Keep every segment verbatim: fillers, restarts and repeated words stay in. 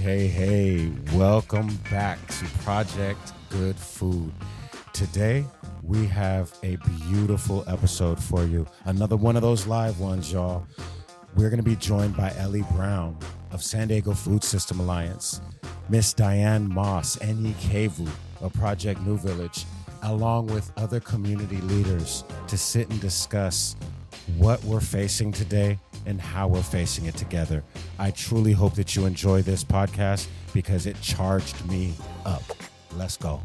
hey, hey. Welcome back to Project Good Food. Today, we have a beautiful episode for you. Another one of those live ones, y'all. We're going to be joined by Ellie Brown of San Diego Food System Alliance, Miss Diane Moss, Enyi-Kevu of Project New Village, along with other community leaders to sit and discuss what we're facing today and how we're facing it together. I truly hope that you enjoy this podcast because it charged me up. Let's go.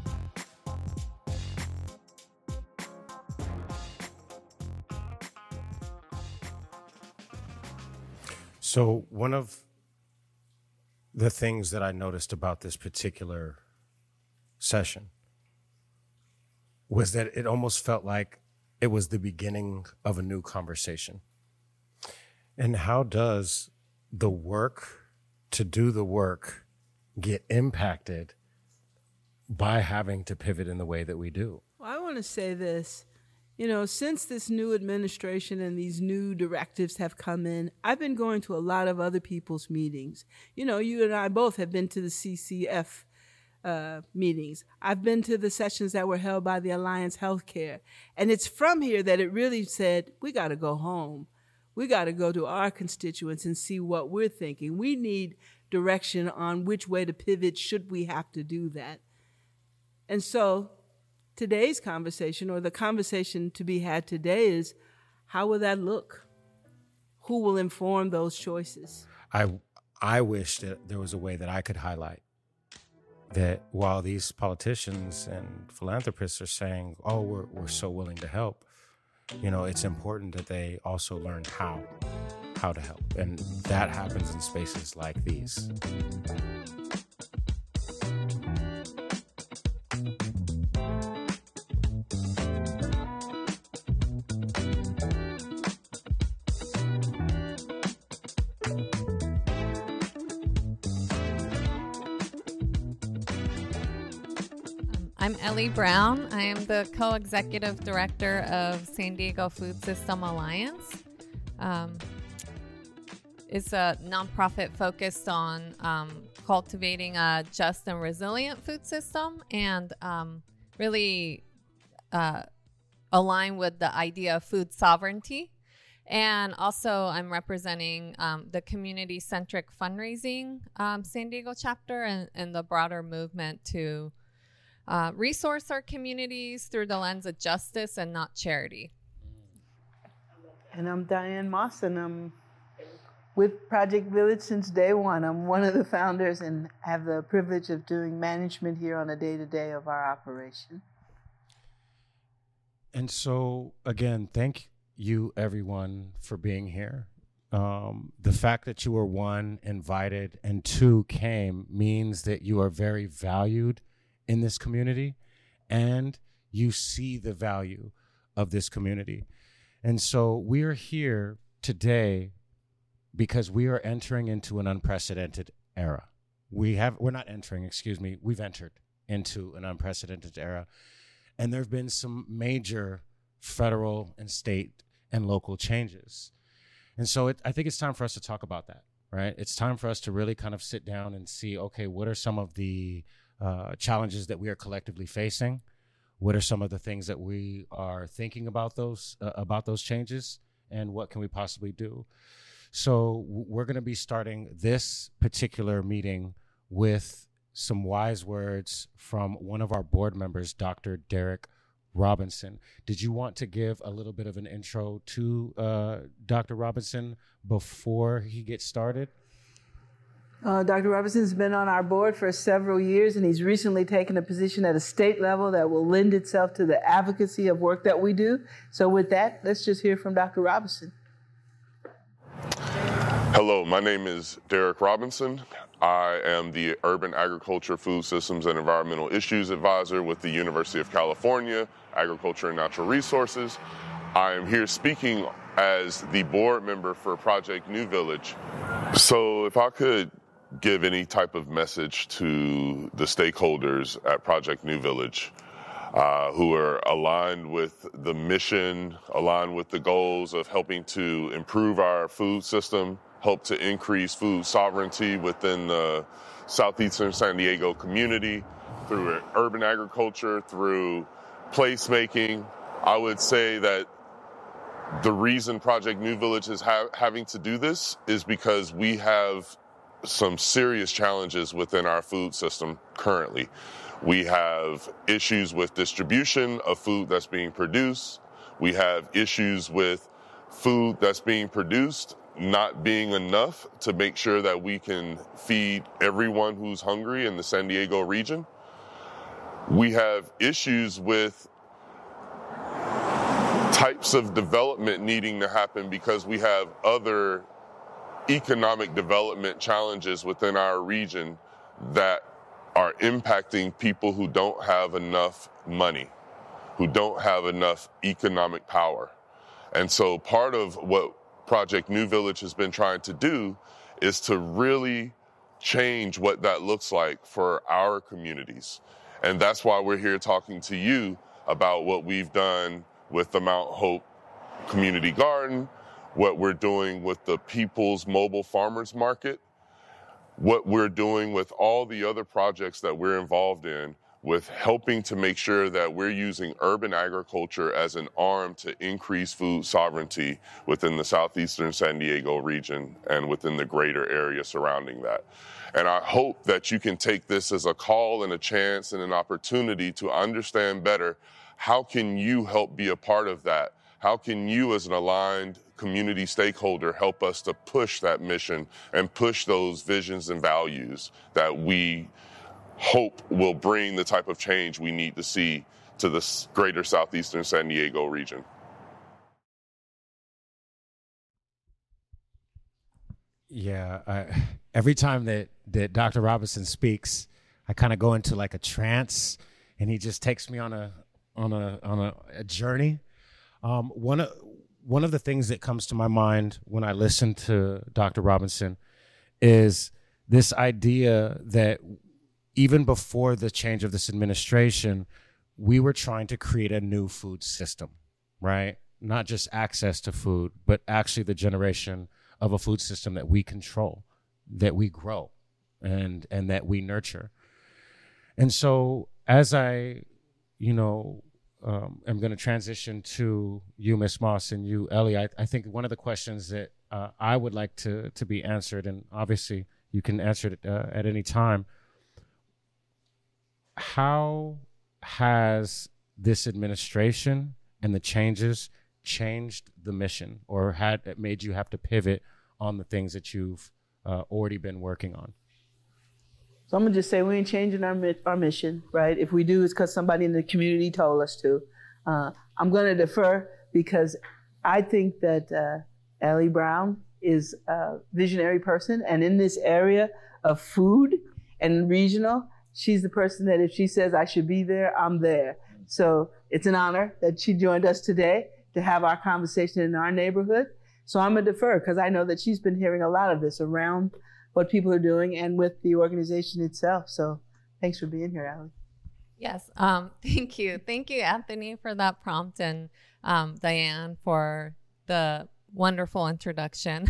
So one of the things that I noticed about this particular session was that it almost felt like it was the beginning of a new conversation. And how does the work to do the work get impacted by having to pivot in the way that we do? Well, I want to say this. You know, since this new administration and these new directives have come in, I've been going to a lot of other people's meetings. You know, you and I both have been to the C C F uh, meetings. I've been to the sessions that were held by the Alliance Healthcare. And it's from here that it really said, we got to go home. We got to go to our constituents and see what we're thinking. We need direction on which way to pivot should we have to do that. And so today's conversation, or the conversation to be had today, is how will that look? Who will inform those choices? I I wish that there was a way that I could highlight that while these politicians and philanthropists are saying, oh, we're we're so willing to help, you know, it's important that they also learn how, how to help. And that happens in spaces like these. I'm Ellie Brown. I am the co-executive director of San Diego Food System Alliance. Um, it's a nonprofit focused on um, cultivating a just and resilient food system and um, really uh, align with the idea of food sovereignty. And also I'm representing um, the community-centric fundraising um, San Diego chapter and, and the broader movement to Uh, resource our communities through the lens of justice and not charity. And I'm Diane Moss, and I'm with Project Village since day one. I'm one of the founders and have the privilege of doing management here on a day-to-day of our operation. And so, again, thank you, everyone, for being here. Um, the fact that you were, one, invited, and two, came means that you are very valued in this community, and you see the value of this community. And so we are here today because we are entering into an unprecedented era. We have, we're not entering, excuse me, we've entered into an unprecedented era. And there have been some major federal and state and local changes. And so it, I think it's time for us to talk about that, right? It's time for us to really kind of sit down and see, okay, what are some of the Uh, challenges that we are collectively facing? What are some of the things that we are thinking about those uh, about those changes, and what can we possibly do? So w- we're going to be starting this particular meeting with some wise words from one of our board members, Doctor Derek Robinson. Did you want to give a little bit of an intro to uh, Doctor Robinson before he gets started? Uh, Doctor Robinson's been on our board for several years, and he's recently taken a position at a state level that will lend itself to the advocacy of work that we do. So with that, let's just hear from Doctor Robinson. Hello, my name is Derek Robinson. I am the Urban Agriculture, Food Systems, and Environmental Issues Advisor with the University of California, Agriculture and Natural Resources. I am here speaking as the board member for Project New Village. So if I could give any type of message to the stakeholders at Project New Village, uh, who are aligned with the mission, aligned with the goals of helping to improve our food system, help to increase food sovereignty within the southeastern San Diego community through urban agriculture, through placemaking. I would say that the reason Project New Village is ha- having to do this is because we have some serious challenges within our food system currently. We have issues with distribution of food that's being produced. We have issues with food that's being produced not being enough to make sure that we can feed everyone who's hungry in the San Diego region. We have issues with types of development needing to happen because we have other economic development challenges within our region that are impacting people who don't have enough money, who don't have enough economic power. And so part of what Project New Village has been trying to do is to really change what that looks like for our communities. And that's why we're here talking to you about what we've done with the Mount Hope Community Garden, what we're doing with the People's Mobile Farmers Market, what we're doing with all the other projects that we're involved in with helping to make sure that we're using urban agriculture as an arm to increase food sovereignty within the southeastern San Diego region and within the greater area surrounding that. And I hope that you can take this as a call and a chance and an opportunity to understand better how can you help be a part of that? How can you as an aligned community stakeholder help us to push that mission and push those visions and values that we hope will bring the type of change we need to see to the greater southeastern San Diego region? Yeah, I, every time that, that Doctor Robinson speaks, I kind of go into like a trance, and he just takes me on a on a on a, a journey. Um, one of one of the things that comes to my mind when I listen to Doctor Robinson is this idea that even before the change of this administration, we were trying to create a new food system, right? Not just access to food, but actually the generation of a food system that we control, that we grow, and and that we nurture. And so as I, you know, um, am going to transition to you, Miz Moss, and you, Ellie, I, I think one of the questions that uh, I would like to to be answered, and obviously you can answer it uh, at any time, how has this administration and the changes changed the mission, or had it made you have to pivot on the things that you've uh, already been working on? So I'm gonna just say we ain't changing our our mission, right? If we do, it's because somebody in the community told us to. Uh, I'm gonna defer because I think that uh, Ellie Brown is a visionary person, and in this area of food and regional, she's the person that if she says I should be there, I'm there. So it's an honor that she joined us today to have our conversation in our neighborhood. So I'm gonna defer because I know that she's been hearing a lot of this around what people are doing and with the organization itself. So thanks for being here, Allie. Yes, um, thank you. Thank you, Anthony, for that prompt, and um, Diane for the wonderful introduction.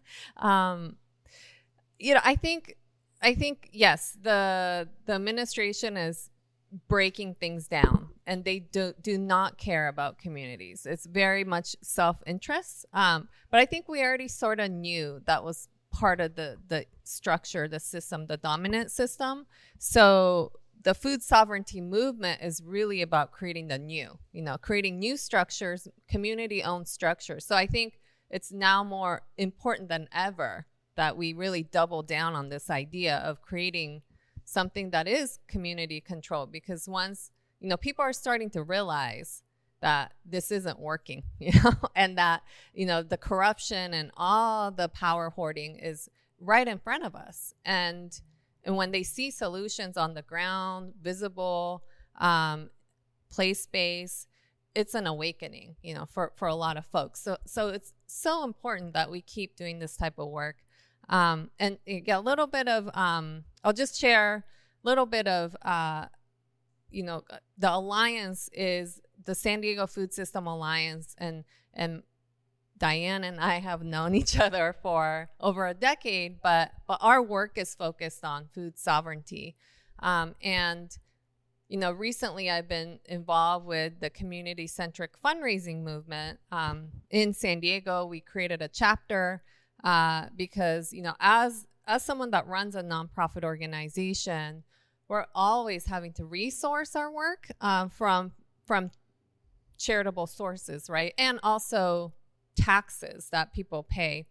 um, you know, I think, I think, yes, the the administration is breaking things down, and they do, do not care about communities. It's very much self-interest. Um, but I think we already sort of knew that was part of the, the structure, the system, the dominant system. So the food sovereignty movement is really about creating the new, you know, creating new structures, community-owned structures. So I think it's now more important than ever that we really double down on this idea of creating something that is community controlled, because once, you know, people are starting to realize that this isn't working, you know, and that, you know, the corruption and all the power hoarding is right in front of us. And and when they see solutions on the ground, visible, um, place-based, it's an awakening, you know, for, for a lot of folks. So so it's so important that we keep doing this type of work. Um, and you get a little bit of, um, I'll just share a little bit of, uh, you know, the alliance is the San Diego Food System Alliance, and and Diane and I have known each other for over a decade, but but our work is focused on food sovereignty. Um, and, you know, recently I've been involved with the community-centric fundraising movement. Um, in San Diego, we created a chapter uh, because, you know, as, as someone that runs a nonprofit organization, we're always having to resource our work uh, from from charitable sources, right? And also taxes that people pay.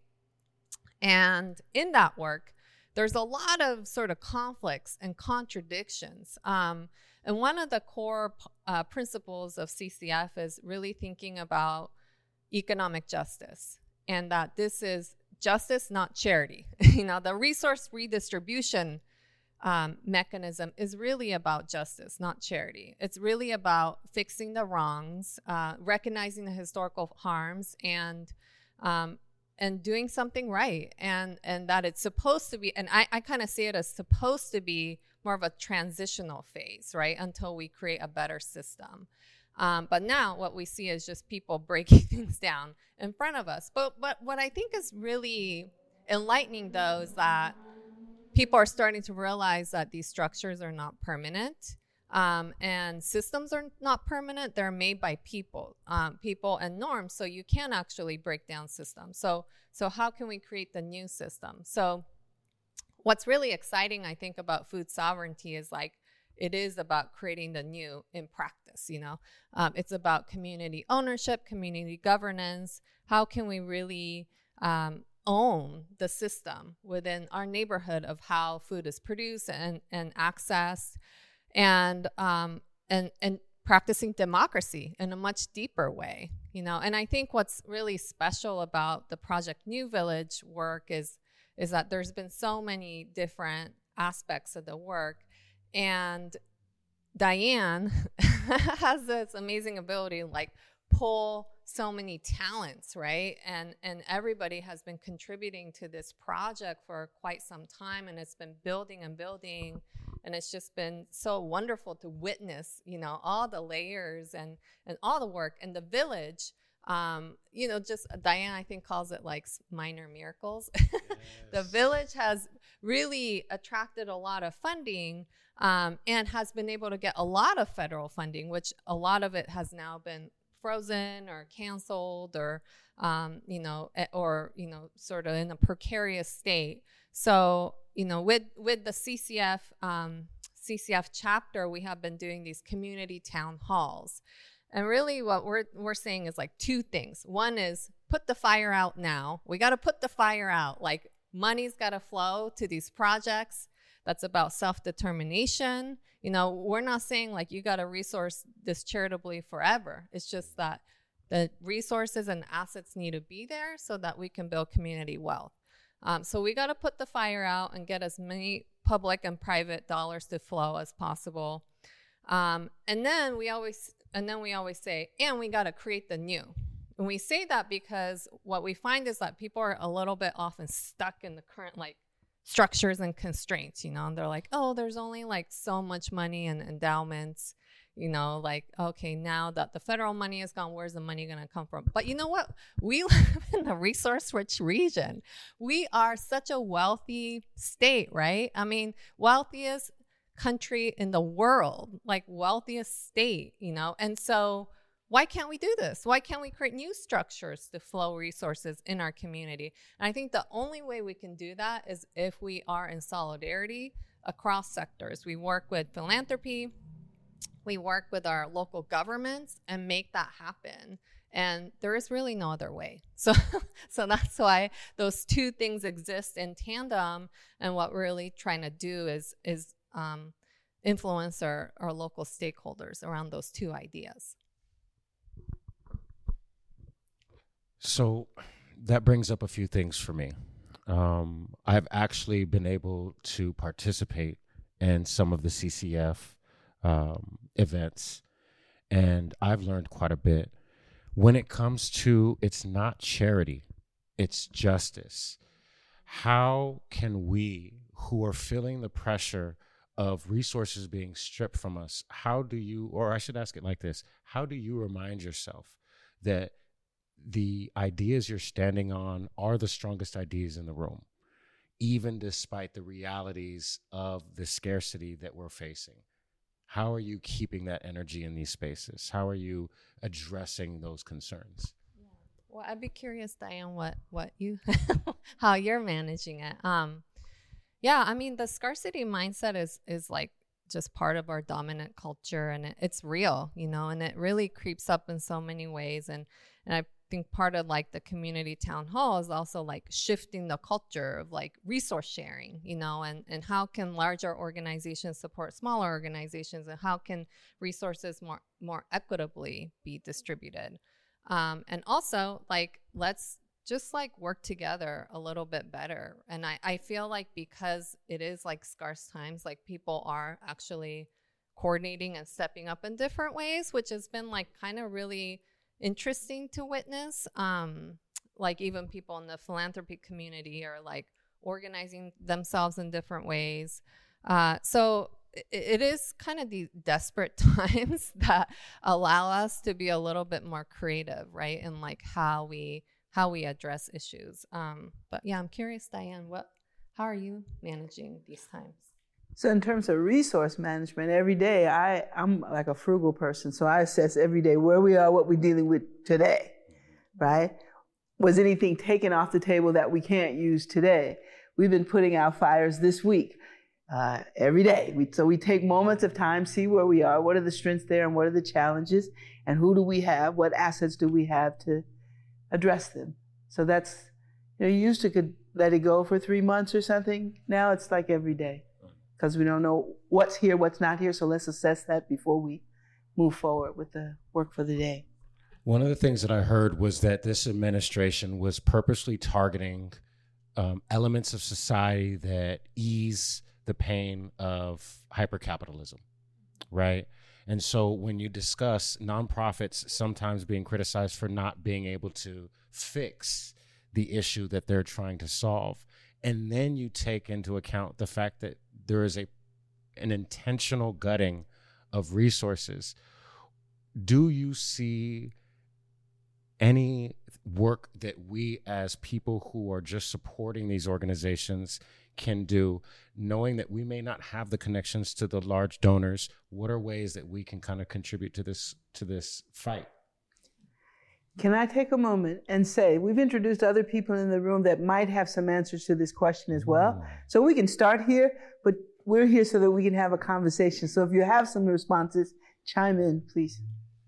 And in that work, there's a lot of sort of conflicts and contradictions. Um, and one of the core uh, principles of C C F is really thinking about economic justice, and that this is justice, not charity. You know, the resource redistribution um, mechanism is really about justice, not charity. It's really about fixing the wrongs, uh, recognizing the historical harms, and um, and doing something right, and and that it's supposed to be, and I, I kind of see it as supposed to be more of a transitional phase, right, until we create a better system. Um, but now what we see is just people breaking things down in front of us. But but what I think is really enlightening, though, is that people are starting to realize that these structures are not permanent. Um, and systems are not permanent. They're made by people, um, people and norms. So you can actually break down systems. So, so how can we create the new system? So what's really exciting, I think, about food sovereignty is like, it is about creating the new in practice, you know. Um, it's about community ownership, community governance. How can we really um, own the system within our neighborhood of how food is produced and, and accessed? And um, and and practicing democracy in a much deeper way, you know. And I think what's really special about the Project New Village work is is that there's been so many different aspects of the work, and Diane has this amazing ability to like pull so many talents, right? And and everybody has been contributing to this project for quite some time, and it's been building and building. And it's just been so wonderful to witness, you know, all the layers and, and all the work. And the village, um, you know, just Diane, I think, calls it like minor miracles. Yes. The village has really attracted a lot of funding um, and has been able to get a lot of federal funding, which a lot of it has now been frozen or canceled or, um, you know, or, you know, sort of in a precarious state. So, you know, with, with the C C F, um, C C F chapter, we have been doing these community town halls. And really what we're, we're saying is like two things. One is put the fire out now. We got to put the fire out. Like money's got to flow to these projects. That's about self-determination. You know, we're not saying like you got to resource this charitably forever. It's just that the resources and assets need to be there so that we can build community wealth. Um, so we got to put the fire out and get as many public and private dollars to flow as possible. Um, and then we always, and then we always say, and we got to create the new. And we say that because what we find is that people are a little bit often stuck in the current like structures and constraints, you know, and they're like, oh, there's only like so much money and endowments. You know, like, okay, now that the federal money is gone, where's the money going to come from? But you know what? We live in a resource-rich region. We are such a wealthy state, right? I mean, wealthiest country in the world, like wealthiest state, you know? And so why can't we do this? Why can't we create new structures to flow resources in our community? And I think the only way we can do that is if we are in solidarity across sectors. We work with philanthropy, we work with our local governments and make that happen. And there is really no other way. So so that's why those two things exist in tandem. And what we're really trying to do is, is um, influence our, our local stakeholders around those two ideas. So that brings up a few things for me. Um, I've actually been able to participate in some of the C C F Um, events, and I've learned quite a bit. When it comes to, it's not charity, it's justice. How can we, who are feeling the pressure of resources being stripped from us, how do you, or I should ask it like this, how do you remind yourself that the ideas you're standing on are the strongest ideas in the room, even despite the realities of the scarcity that we're facing? How are you keeping that energy in these spaces? How are you addressing those concerns? Yeah. Well, I'd be curious, Diane, what, what you, how you're managing it. Um, yeah, I mean, the scarcity mindset is, is like just part of our dominant culture, and it, it's real, you know, and it really creeps up in so many ways. And, and I think part of like the community town hall is also like shifting the culture of like resource sharing, you know, and, and how can larger organizations support smaller organizations, and how can resources more, more equitably be distributed. Um, and also like, let's just like work together a little bit better. And I, I feel like because it is like scarce times, like people are actually coordinating and stepping up in different ways, which has been like kind of really interesting to witness. Um, like even people in the philanthropy community are like organizing themselves in different ways. Uh, so it, it is kind of these desperate times that allow us to be a little bit more creative, right? And like how we how we address issues. Um, but yeah, I'm curious, Diane, what how are you managing these times? So in terms of resource management, every day I, I'm like a frugal person. So I assess every day where we are, what we're dealing with today, right? Was anything taken off the table that we can't use today? We've been putting out fires this week, uh, every day. We, so we take moments of time, see where we are, what are the strengths there and what are the challenges, and who do we have, what assets do we have to address them. So that's, you know, you used to could let it go for three months or something. Now it's like every day, because we don't know what's here, what's not here. So let's assess that before we move forward with the work for the day. One of the things that I heard was that this administration was purposely targeting um, elements of society that ease the pain of hypercapitalism, right? And so when you discuss nonprofits sometimes being criticized for not being able to fix the issue that they're trying to solve, and then you take into account the fact that there is a an intentional gutting of resources, do you see any work that we as people who are just supporting these organizations can do, knowing that we may not have the connections to the large donors? What are ways that we can kind of contribute to this to this fight? Can I take a moment and say, we've introduced other people in the room that might have some answers to this question as well. Mm. So we can start here, but we're here so that we can have a conversation. So if you have some responses, chime in, please.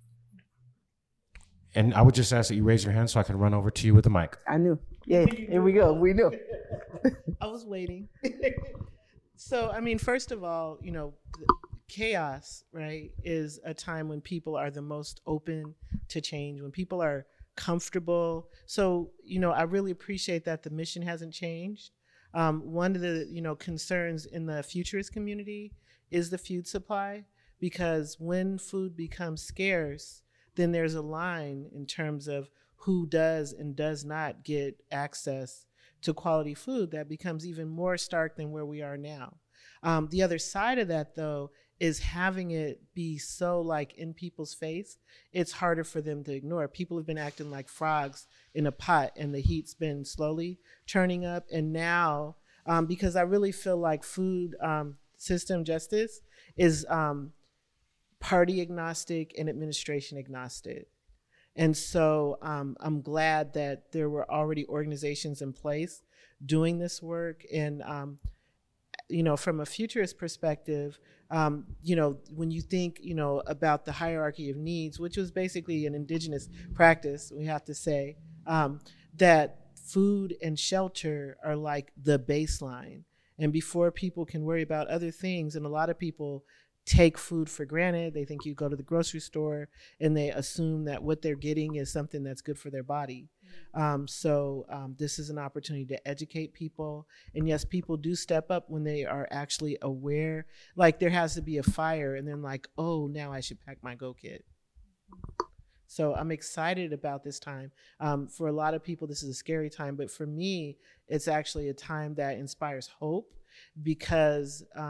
And I would just ask that you raise your hand so I can run over to you with the mic. I knew. Yeah, here we go. We knew. I was waiting. So, I mean, first of all, you know, chaos, right, is a time when people are the most open to change, when people are comfortable. So, you know, I really appreciate that the mission hasn't changed. Um, one of the, you know, concerns in the futurist community is the food supply, because when food becomes scarce, then there's a line in terms of who does and does not get access to quality food that becomes even more stark than where we are now. Um, the other side of that, though, is having it be so like in people's face, it's harder for them to ignore. People have been acting like frogs in a pot, and the heat's been slowly turning up. And now, um, because I really feel like food um, system justice is um, party agnostic and administration agnostic. And so um, I'm glad that there were already organizations in place doing this work. And, um, you know, from a futurist perspective, um, you know, when you think, you know, about the hierarchy of needs, which was basically an indigenous practice, we have to say, um, that food and shelter are like the baseline. And before people can worry about other things, and a lot of people take food for granted. They think you go to the grocery store and they assume that what they're getting is something that's good for their body. Um, so um, this is an opportunity to educate people. And yes, people do step up when they are actually aware. Like there has to be a fire and then like, oh, now I should pack my Go Kit. So I'm excited about this time. Um, for a lot of people, this is a scary time, but for me, it's actually a time that inspires hope, because um,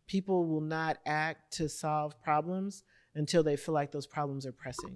People will not act to solve problems until they feel like those problems are pressing.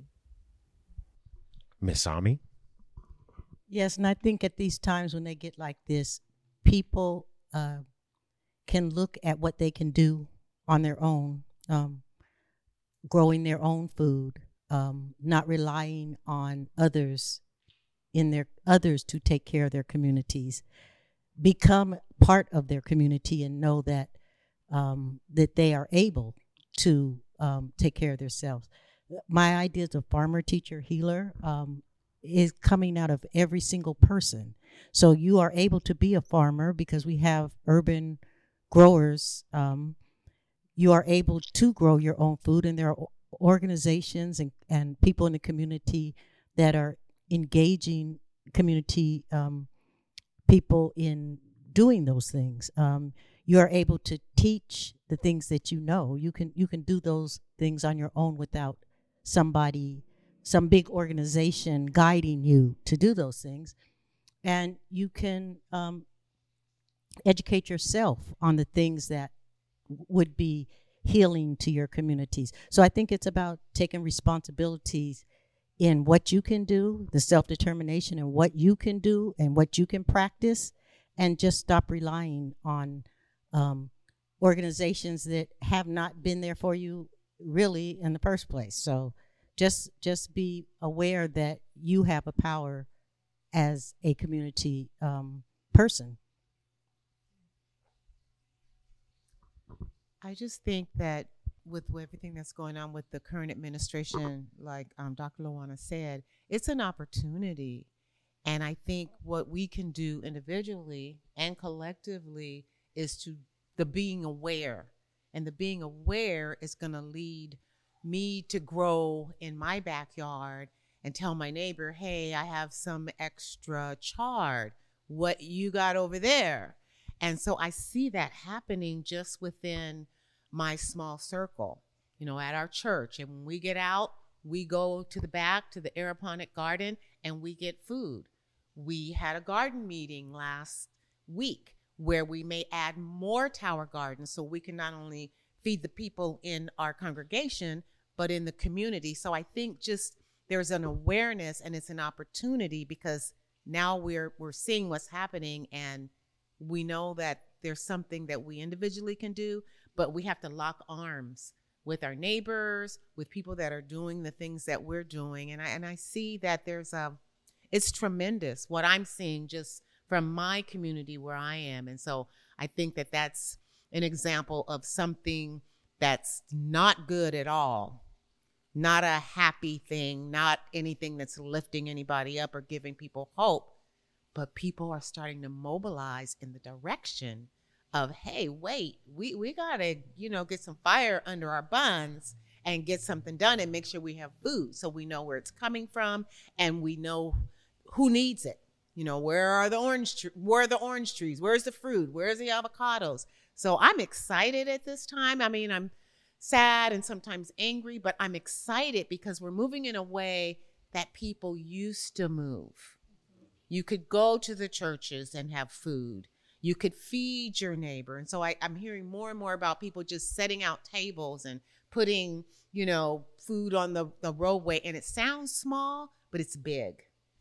Miss Ami? Yes, and I think at these times when they get like this, people uh, can look at what they can do on their own, um, growing their own food, um, not relying on others in their others to take care of their communities, become part of their community and know that um, that they are able to um, take care of themselves. My ideas of farmer, teacher, healer um, is coming out of every single person. So you are able to be a farmer because we have urban growers. Um, you are able to grow your own food, and there are organizations and, and people in the community that are engaging community um, people in doing those things. Um, you are able to teach the things that you know. You can you can do those things on your own without somebody, some big organization guiding you to do those things. And you can um, educate yourself on the things that would be healing to your communities. So I think it's about taking responsibilities in what you can do, the self-determination and what you can do and what you can practice, and just stop relying on um, organizations that have not been there for you really in the first place. So just just be aware that you have a power as a community um, person. I just think that with everything that's going on with the current administration, like um, Doctor Luana said, it's an opportunity. And I think what we can do individually and collectively is to the being aware. And the being aware is going to lead me to grow in my backyard and tell my neighbor, hey, I have some extra chard. What you got over there? And so I see that happening just within my small circle, you know, at our church. And when we get out, we go to the back to the aeroponic garden and we get food. We had a garden meeting last week where we may add more tower gardens so we can not only feed the people in our congregation, but in the community. So I think just there's an awareness and it's an opportunity because now we're we're seeing what's happening and we know that there's something that we individually can do, but we have to lock arms with our neighbors, with people that are doing the things that we're doing. And I and I see that there's a, it's tremendous what I'm seeing just from my community where I am. And so I think that that's an example of something that's not good at all, not a happy thing, not anything that's lifting anybody up or giving people hope, but people are starting to mobilize in the direction of, hey, wait, we, we got to, you know, get some fire under our buns and get something done and make sure we have food so we know where it's coming from and we know who needs it. You know, where are the orange, tre- where are the orange trees? Where's the fruit? Where's the avocados? So I'm excited at this time. I mean, I'm sad and sometimes angry, but I'm excited because we're moving in a way that people used to move. You could go to the churches and have food. You could feed your neighbor. And so I, I'm hearing more and more about people just setting out tables and putting, you know, food on the, the roadway. And it sounds small, but it's big.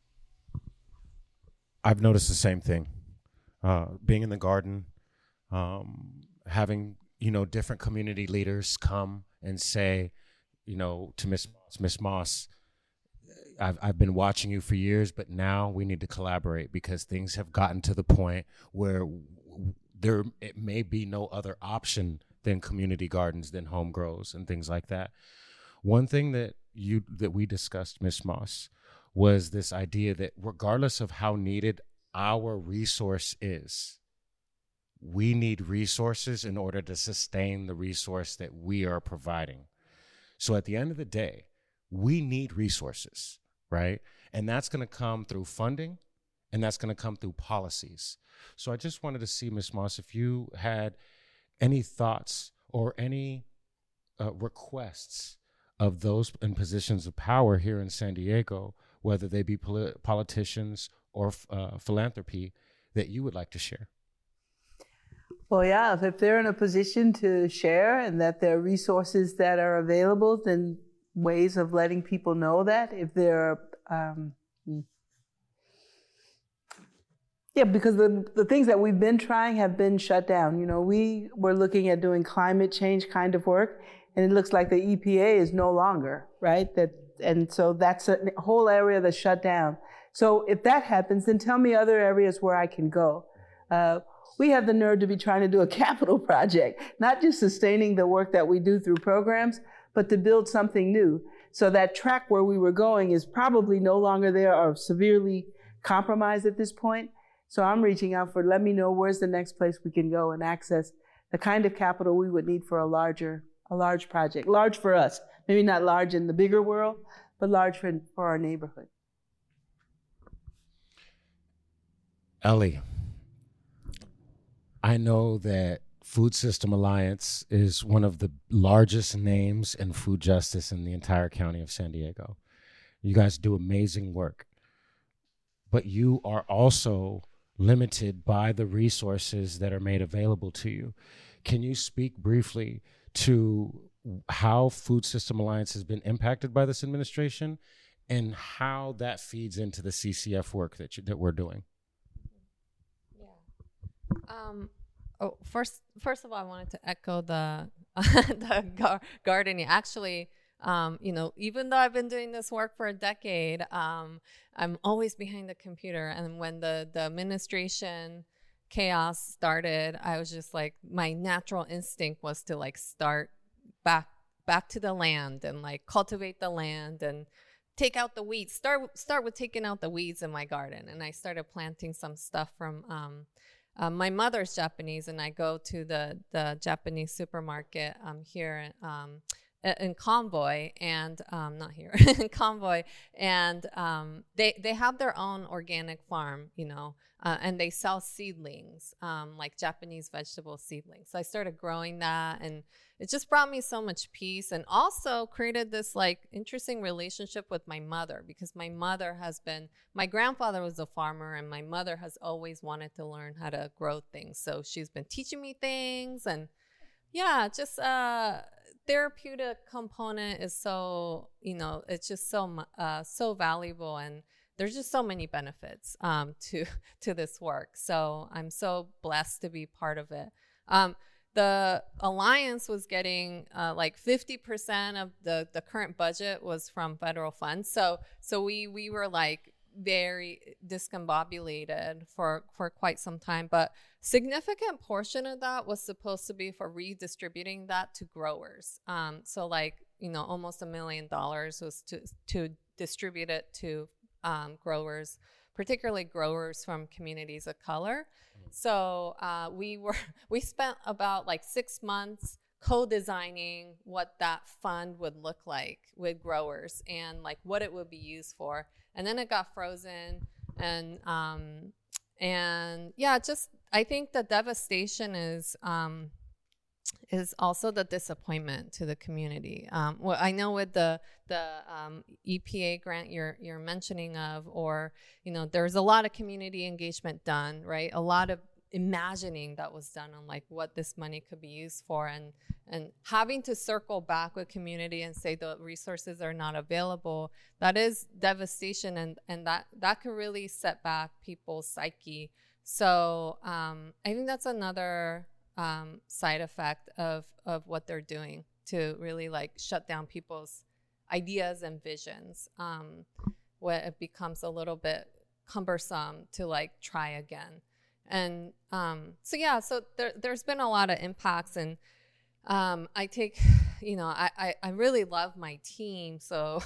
I've noticed the same thing. Uh, being in the garden, um, having, you know, different community leaders come and say, you know, to Miss Moss, Miss Moss, I've I've been watching you for years, but now we need to collaborate because things have gotten to the point where w- there it may be no other option than community gardens, than home grows and things like that. One thing that you that we discussed, Miss Moss, was this idea that regardless of how needed our resource is, we need resources in order to sustain the resource that we are providing. So at the end of the day, we need resources, right? And that's going to come through funding, and that's going to come through policies. So I just wanted to see, Miz Moss, if you had any thoughts or any uh, requests of those in positions of power here in San Diego, whether they be poli- politicians or uh, philanthropy, that you would like to share. Well, yeah, if, if they're in a position to share and that there are resources that are available, then ways of letting people know that. If there are, um, yeah, because the, the things that we've been trying have been shut down. You know, we were looking at doing climate change kind of work, and it looks like the E P A is no longer, right? That, and so that's a whole area that's shut down. So if that happens, then tell me other areas where I can go. Uh, we have the nerve to be trying to do a capital project, not just sustaining the work that we do through programs, but to build something new. So that track where we were going is probably no longer there or severely compromised at this point. So I'm reaching out for, let me know where's the next place we can go and access the kind of capital we would need for a larger, a large project. Large for us, maybe not large in the bigger world, but large for, for our neighborhood. Ellie, I know that Food System Alliance is one of the largest names in food justice in the entire county of San Diego. You guys do amazing work, but you are also limited by the resources that are made available to you. Can you speak briefly to how Food System Alliance has been impacted by this administration and how that feeds into the C C F work that you, that we're doing? Um, oh, first, first of all, I wanted to echo the the gar- gardening. Actually, um, you know, even though I've been doing this work for a decade, um, I'm always behind the computer. And when the the administration chaos started, I was just like, my natural instinct was to like start back back to the land and like cultivate the land and take out the weeds. Start start with taking out the weeds in my garden. And I started planting some stuff from. Um, Uh, my mother's Japanese, and I go to the, the Japanese supermarket um, here um, in Convoy, and um, not here, in Convoy, and um, they, they have their own organic farm, you know, uh, and they sell seedlings, um, like Japanese vegetable seedlings. So I started growing that, and it just brought me so much peace, and also created this like interesting relationship with my mother, because my mother has been, my grandfather was a farmer, and my mother has always wanted to learn how to grow things. So she's been teaching me things, and yeah, just uh, therapeutic component is so, you know, it's just so uh, so valuable, and there's just so many benefits um, to to this work. So I'm so blessed to be part of it. Um, The Alliance was getting uh, like fifty percent of the, the current budget was from federal funds. So so we we were like very discombobulated for, for quite some time. But significant portion of that was supposed to be for redistributing that to growers. Um, so like, you know, almost a million dollars was to, to distribute it to um, growers, particularly growers from communities of color. So uh, we were we spent about like six months co-designing what that fund would look like with growers and like what it would be used for. And then it got frozen, and um, and yeah, just I think the devastation is um, is also the disappointment to the community. Um, well, I know with the the um, E P A grant you're you're mentioning of, or you know, there's a lot of community engagement done, right? A lot of imagining that was done on like what this money could be used for, and and having to circle back with community and say the resources are not available. That is devastation, and and that that could really set back people's psyche. So um, I think that's another Um, side effect of of what they're doing to really like shut down people's ideas and visions, um, where it becomes a little bit cumbersome to like try again. And um, so yeah, so there, there's been a lot of impacts, and um, I take, you know, I, I, I really love my team. So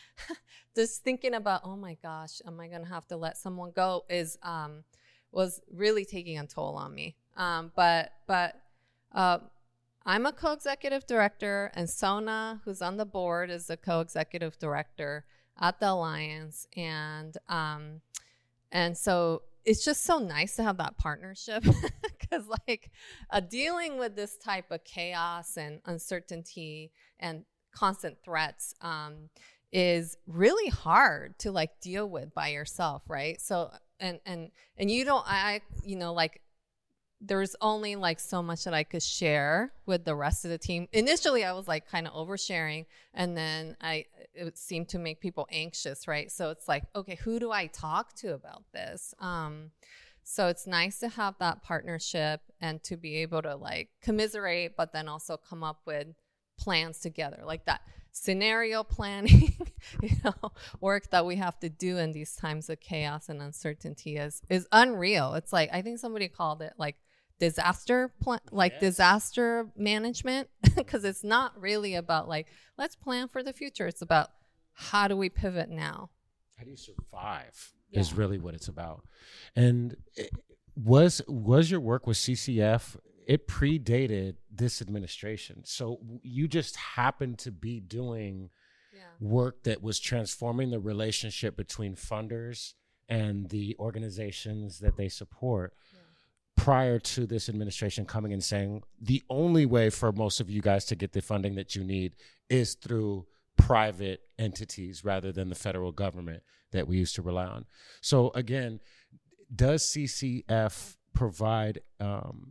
just thinking about, oh my gosh, am I gonna have to let someone go is um, was really taking a toll on me. Um, but but uh, I'm a co-executive director, and Sona, who's on the board, is the co-executive director at the Alliance, and um, and so it's just so nice to have that partnership, because like uh, dealing with this type of chaos and uncertainty and constant threats um, is really hard to like deal with by yourself, right? So and and and you don't, I you know like. there's only like so much that I could share with the rest of the team. Initially, I was like kind of oversharing, and then I it seemed to make people anxious, right? So it's like, okay, who do I talk to about this? Um, so it's nice to have that partnership and to be able to like commiserate, but then also come up with plans together, like that scenario planning, you know, work that we have to do in these times of chaos and uncertainty is is unreal. It's like, I think somebody called it like disaster plan, like yes. disaster management, because it's not really about like, let's plan for the future. It's about how do we pivot now? How do you survive yeah. is really what it's about. And it, was was your work with C C F, it predated this administration. So you just happened to be doing yeah. work that was transforming the relationship between funders and the organizations that they support yeah. prior to this administration coming and saying, the only way for most of you guys to get the funding that you need is through private entities rather than the federal government that we used to rely on. So again, does C C F provide um,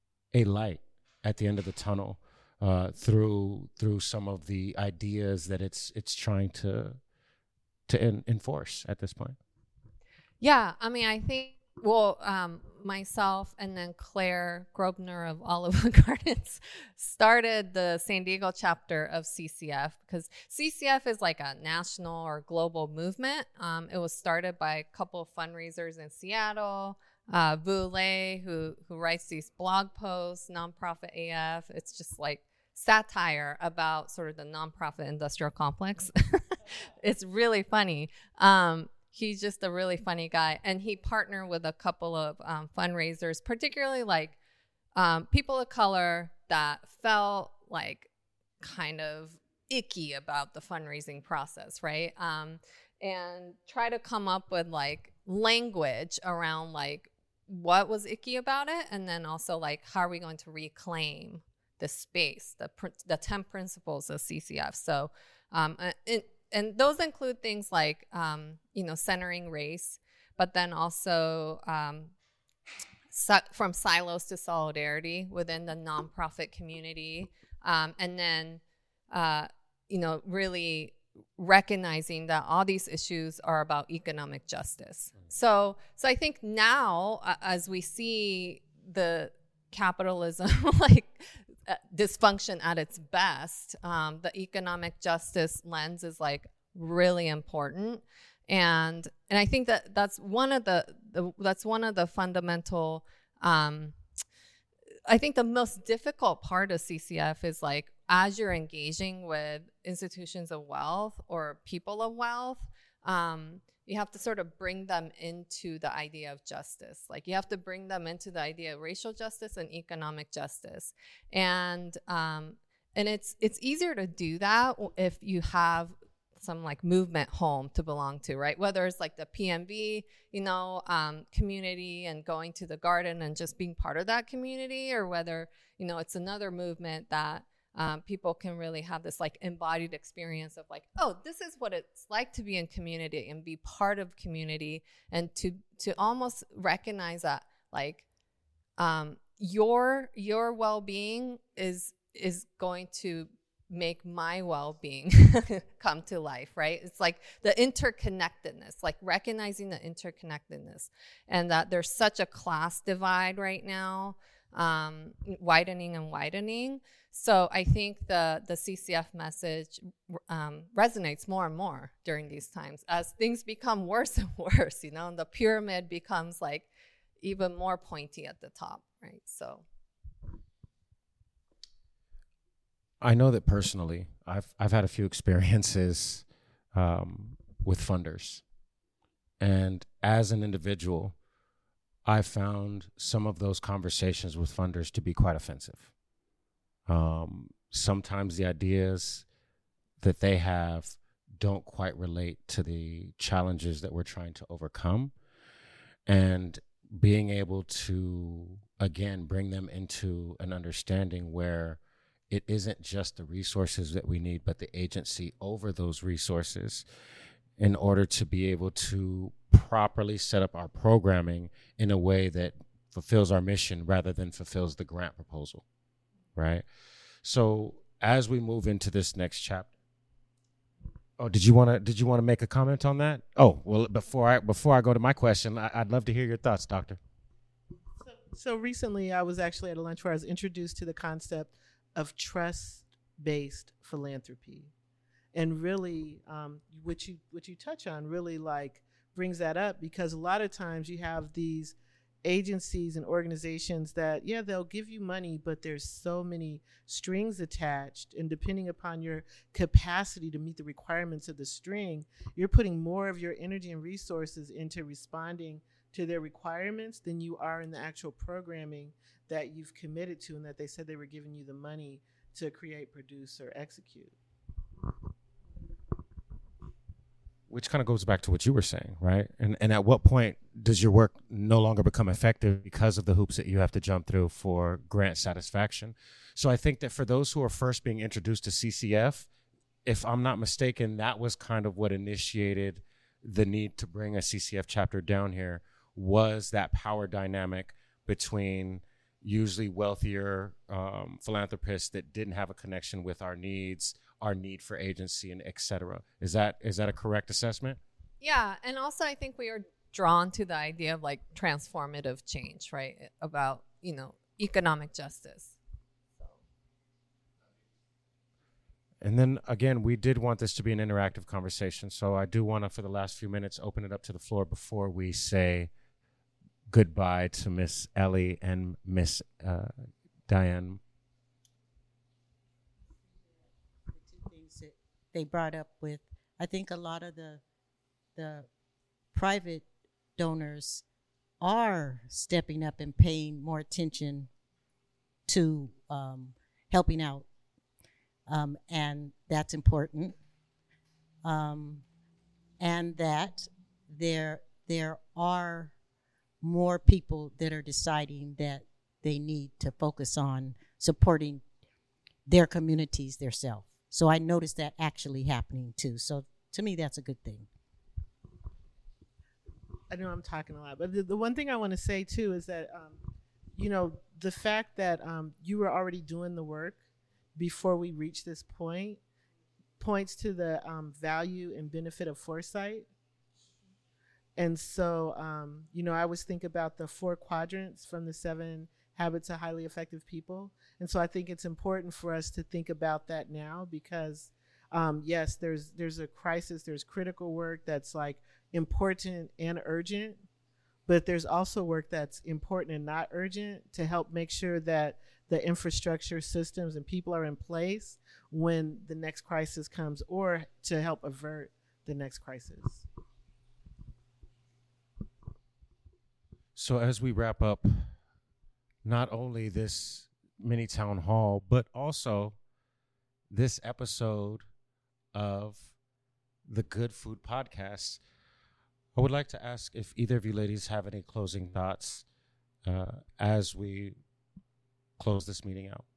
a light at the end of the tunnel uh, through through some of the ideas that it's it's trying to to en- enforce at this point? Yeah, I mean, I think well, um, myself and then Claire Grobner of Olive Gardens started the San Diego chapter of C C F, because C C F is like a national or global movement. Um, it was started by a couple of fundraisers in Seattle. Uh, Vu Le, who who writes these blog posts, Nonprofit A F. It's just like satire about sort of the nonprofit industrial complex. It's really funny. Um, he's just a really funny guy, and he partnered with a couple of um, fundraisers, particularly like um, people of color that felt like kind of icky about the fundraising process, right? Um, and try to come up with like language around like what was icky about it, and then also like how are we going to reclaim the space, the pr- the ten principles of C C F. So um, it, and those include things like um, you know, centering race, but then also um, so, from silos to solidarity within the nonprofit community, um, and then uh, you know, really recognizing that all these issues are about economic justice. So, so I think now, uh, as we see the capitalism like uh, dysfunction at its best, um, the economic justice lens is like really important, and and I think that that's one of the, the that's one of the fundamental. Um, I think the most difficult part of C C F is like, as you're engaging with institutions of wealth or people of wealth, um, you have to sort of bring them into the idea of justice. Like you have to bring them into the idea of racial justice and economic justice. And um, and it's it's easier to do that if you have some like movement home to belong to, right? Whether it's like the P M B, you know, um, community and going to the garden and just being part of that community, or whether, you know, it's another movement that um, people can really have this like embodied experience of like, oh, this is what it's like to be in community and be part of community, and to to almost recognize that like um, your your well-being is is going to make my well-being come to life, right? It's like the interconnectedness, like recognizing the interconnectedness, and that there's such a class divide right now, um, widening and widening. So I think the the C C F message um, resonates more and more during these times as things become worse and worse, you know, and the pyramid becomes like even more pointy at the top, right? So I know that personally, I've I've had a few experiences um, with funders, and as an individual, I found some of those conversations with funders to be quite offensive. Um, sometimes the ideas that they have don't quite relate to the challenges that we're trying to overcome, and being able to again bring them into an understanding where it isn't just the resources that we need, but the agency over those resources in order to be able to properly set up our programming in a way that fulfills our mission rather than fulfills the grant proposal, right? So as we move into this next chapter, oh, did you want to did you want to make a comment on that? Oh, well, before I before I go to my question, I, I'd love to hear your thoughts, Doctor. So, so recently, I was actually at a lunch where I was introduced to the concept of trust-based philanthropy, and really, um, what you what you touch on really like brings that up, because a lot of times you have these agencies and organizations that, yeah, they'll give you money, but there's so many strings attached, and depending upon your capacity to meet the requirements of the string, you're putting more of your energy and resources into responding to their requirements than you are in the actual programming that you've committed to and that they said they were giving you the money to create, produce, or execute. Which kind of goes back to what you were saying, right? And and at what point does your work no longer become effective because of the hoops that you have to jump through for grant satisfaction? So I think that for those who are first being introduced to C C F, if I'm not mistaken, that was kind of what initiated the need to bring a C C F chapter down here, was that power dynamic between usually wealthier um, philanthropists that didn't have a connection with our needs, our need for agency, and et cetera. Is that is that a correct assessment? Yeah, and also I think we are drawn to the idea of like transformative change, right? About, you know, economic justice. And then again, we did want this to be an interactive conversation, so I do want to, for the last few minutes, open it up to the floor before we say goodbye to Miss Ellie and Miss uh, Diane. The two things that they brought up with, I think a lot of the the private donors are stepping up and paying more attention to um, helping out. Um, and that's important. Um, and that there there are more people that are deciding that they need to focus on supporting their communities themselves. So I noticed that actually happening too. So to me, that's a good thing. I know I'm talking a lot, but the, the one thing I want to say too is that, um, you know, the fact that um, you were already doing the work before we reach this point points to the um, value and benefit of foresight. And so, um, you know, I always think about the four quadrants from the seven habits of highly effective people. And so I think it's important for us to think about that now, because um, yes, there's there's a crisis, there's critical work that's like important and urgent, but there's also work that's important and not urgent to help make sure that the infrastructure, systems, and people are in place when the next crisis comes, or to help avert the next crisis. So as we wrap up, not only this mini town hall, but also this episode of the Good Food Podcast, I would like to ask if either of you ladies have any closing thoughts uh, as we close this meeting out.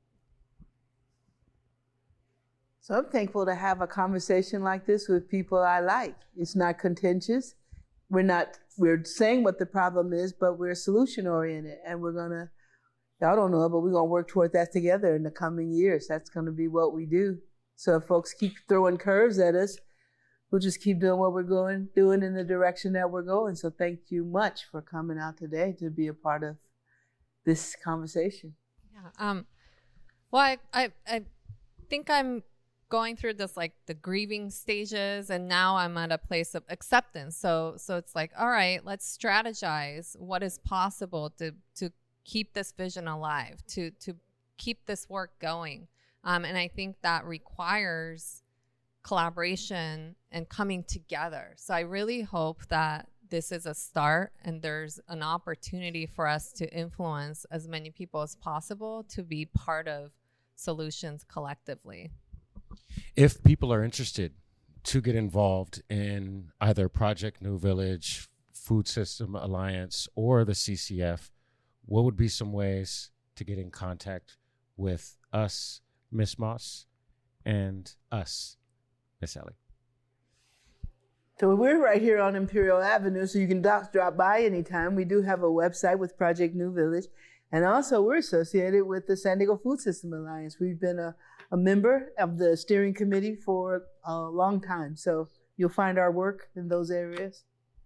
So I'm thankful to have a conversation like this with people I like. It's not contentious. We're not, we're saying what the problem is, but we're solution oriented, and we're gonna, y'all don't know it, but we're gonna work toward that together in the coming years. That's gonna be what we do. So if folks keep throwing curves at us, we'll just keep doing what we're going, doing in the direction that we're going. So thank you much for coming out today to be a part of this conversation. Yeah. Um, well, I, I, I think I'm going through this, like the grieving stages, and now I'm at a place of acceptance. So, so it's like, all right, let's strategize what is possible to, to keep this vision alive, to, to keep this work going. Um, and I think that requires collaboration and coming together. So I really hope that this is a start, and there's an opportunity for us to influence as many people as possible to be part of solutions collectively. If people are interested to get involved in either Project New Village, Food System Alliance, or the C C F, what would be some ways to get in contact with us, Miz Moss, and us, Miz Ellie? So we're right here on Imperial Avenue, so you can do- drop by anytime. We do have a website with Project New Village. And also we're associated with the San Diego Food System Alliance. We've been a, a member of the steering committee for a long time. So you'll find our work in those areas.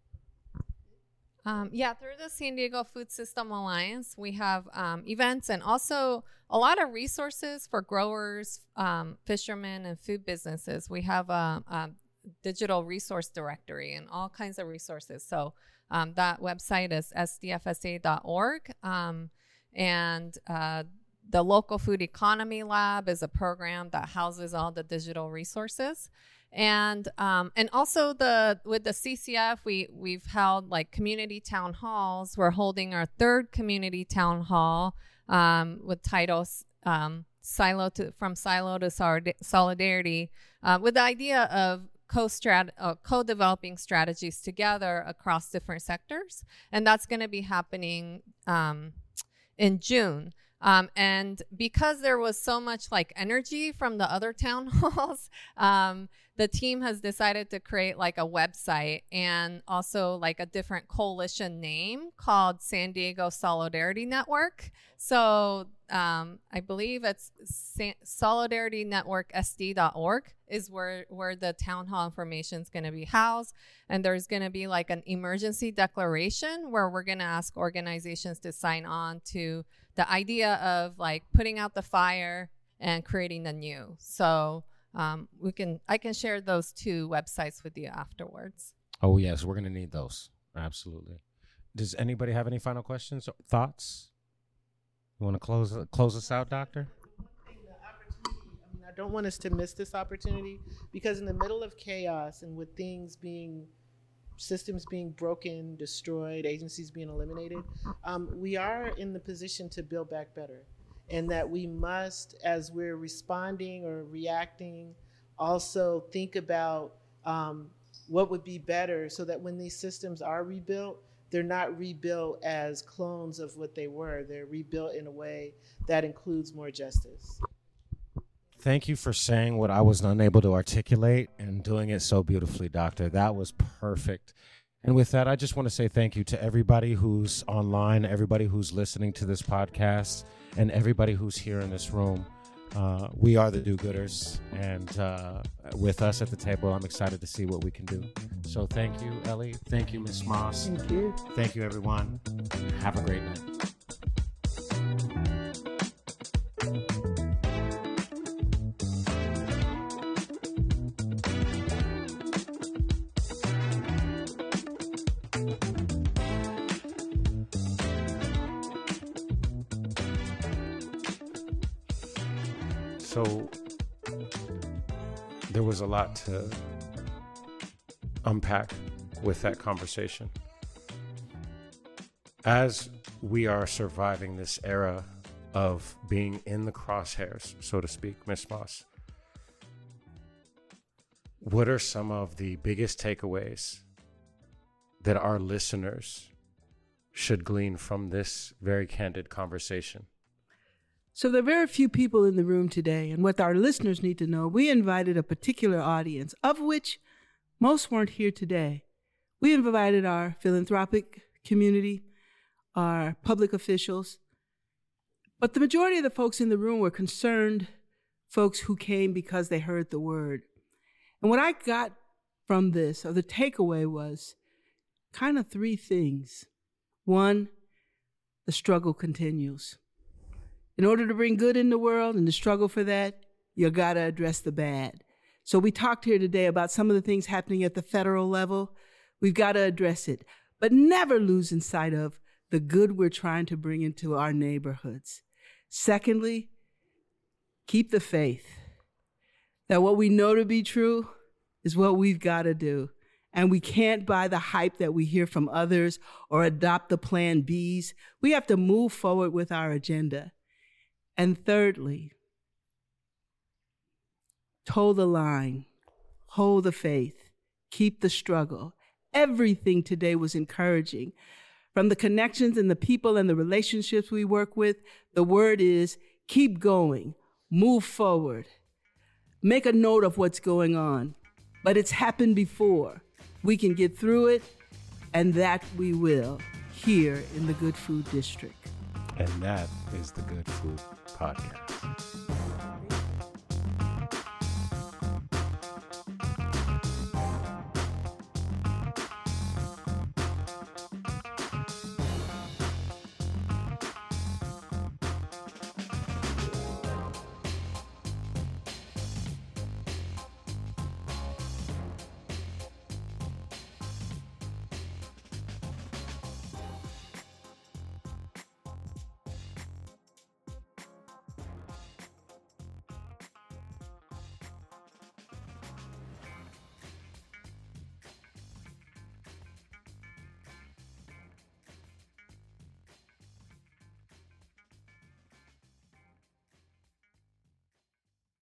Um, yeah, through the San Diego Food System Alliance, we have um, events and also a lot of resources for growers, um, fishermen, and food businesses. We have a, a digital resource directory and all kinds of resources. So um, that website is s d f s a dot org. Um, and uh, the Local Food Economy Lab is a program that houses all the digital resources. And um, and also the with the C C F, we we've held like community town halls. We're holding our third community town hall um, with titles um, "Silo to from Silo to Solidarity," uh, with the idea of co-strat uh, co-developing strategies together across different sectors, and that's going to be happening um, in June. Um, and because there was so much like energy from the other town halls, um, the team has decided to create like a website and also like a different coalition name called San Diego Solidarity Network. So um, I believe it's San- solidarity network s d dot org is where, where the town hall information is going to be housed. And there's going to be like an emergency declaration where we're going to ask organizations to sign on to the idea of like putting out the fire and creating the new. So um, we can, I can share those two websites with you afterwards. Oh yes, we're gonna need those. Absolutely. Does anybody have any final questions or thoughts? You want to close close us out, Doctor? I mean, I don't want us to miss this opportunity because in the middle of chaos and with things being systems being broken, destroyed, agencies being eliminated, um, we are in the position to build back better. And that we must, as we're responding or reacting, also think about um, what would be better so that when these systems are rebuilt, they're not rebuilt as clones of what they were. They're rebuilt in a way that includes more justice. Thank you for saying what I was unable to articulate and doing it so beautifully, Doctor. That was perfect. And with that, I just want to say thank you to everybody who's online, everybody who's listening to this podcast, and everybody who's here in this room. Uh, we are the do-gooders, and uh, with us at the table, I'm excited to see what we can do. So thank you, Ellie. Thank you, Miz Moss. Thank you. Thank you, everyone. Have a great night. So there was a lot to unpack with that conversation. As we are surviving this era of being in the crosshairs, so to speak, Miz Moss, what are some of the biggest takeaways that our listeners should glean from this very candid conversation? So there are very few people in the room today, and what our listeners need to know, we invited a particular audience, of which most weren't here today. We invited our philanthropic community, our public officials, but the majority of the folks in the room were concerned folks who came because they heard the word. And what I got from this, or the takeaway, was kind of three things. One, the struggle continues. In order to bring good in the world and to struggle for that, you got to address the bad. So we talked here today about some of the things happening at the federal level. We've got to address it, but never losing sight of the good we're trying to bring into our neighborhoods. Secondly, keep the faith that what we know to be true is what we've got to do. And we can't buy the hype that we hear from others or adopt the plan Bs. We have to move forward with our agenda. And thirdly, toe the line, hold the faith, keep the struggle. Everything today was encouraging. From the connections and the people and the relationships we work with, the word is keep going, move forward. Make a note of what's going on, but it's happened before. We can get through it, and that we will here in the Good Food District. And that is the Good Food Podcast.